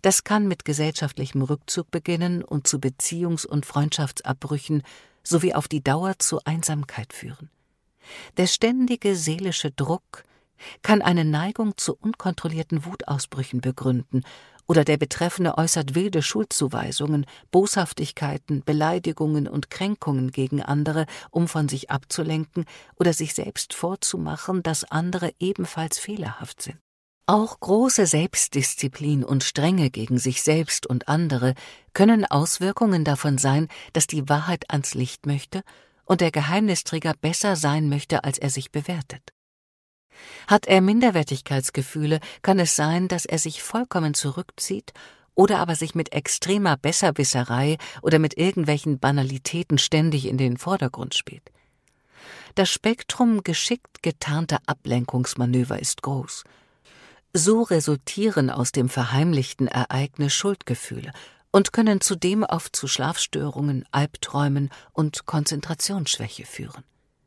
Das kann mit gesellschaftlichem Rückzug beginnen und zu Beziehungs- und Freundschaftsabbrüchen sowie auf die Dauer zu Einsamkeit führen. Der ständige seelische Druck kann eine Neigung zu unkontrollierten Wutausbrüchen begründen oder der Betreffende äußert wilde Schuldzuweisungen, Boshaftigkeiten, Beleidigungen und Kränkungen gegen andere, um von sich abzulenken oder sich selbst vorzumachen, dass andere ebenfalls fehlerhaft sind. Auch große Selbstdisziplin und Strenge gegen sich selbst und andere können Auswirkungen davon sein, dass die Wahrheit ans Licht möchte und der Geheimnisträger besser sein möchte, als er sich bewertet. Hat er Minderwertigkeitsgefühle, kann es sein, dass er sich vollkommen zurückzieht oder aber sich mit extremer Besserwisserei oder mit irgendwelchen Banalitäten ständig in den Vordergrund spielt. Das Spektrum geschickt getarnter Ablenkungsmanöver ist groß. So resultieren aus dem verheimlichten Ereignis Schuldgefühle und können zudem oft zu Schlafstörungen, Albträumen und Konzentrationsschwäche führen.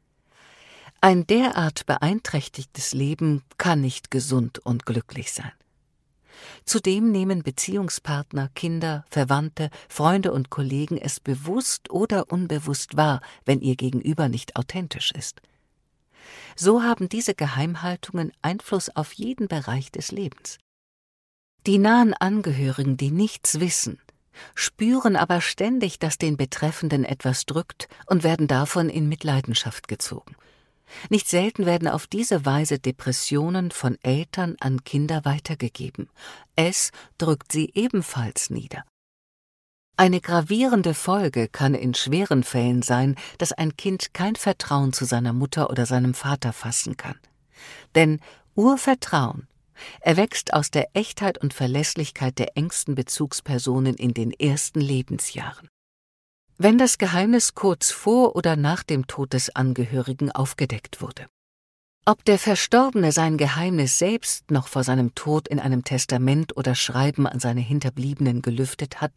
Ein derart beeinträchtigtes Leben kann nicht gesund und glücklich sein. Zudem nehmen Beziehungspartner, Kinder, Verwandte, Freunde und Kollegen es bewusst oder unbewusst wahr, wenn ihr Gegenüber nicht authentisch ist. So haben diese Geheimhaltungen Einfluss auf jeden Bereich des Lebens. Die nahen Angehörigen, die nichts wissen, spüren aber ständig, dass den Betreffenden etwas drückt und werden davon in Mitleidenschaft gezogen. Nicht selten werden auf diese Weise Depressionen von Eltern an Kinder weitergegeben. Es drückt sie ebenfalls nieder. Eine gravierende Folge kann in schweren Fällen sein, dass ein Kind kein Vertrauen zu seiner Mutter oder seinem Vater fassen kann. Denn Urvertrauen erwächst aus der Echtheit und Verlässlichkeit der engsten Bezugspersonen in den ersten Lebensjahren. Wenn das Geheimnis kurz vor oder nach dem Tod des Angehörigen aufgedeckt wurde. Ob der Verstorbene sein Geheimnis selbst noch vor seinem Tod in einem Testament oder Schreiben an seine Hinterbliebenen gelüftet hat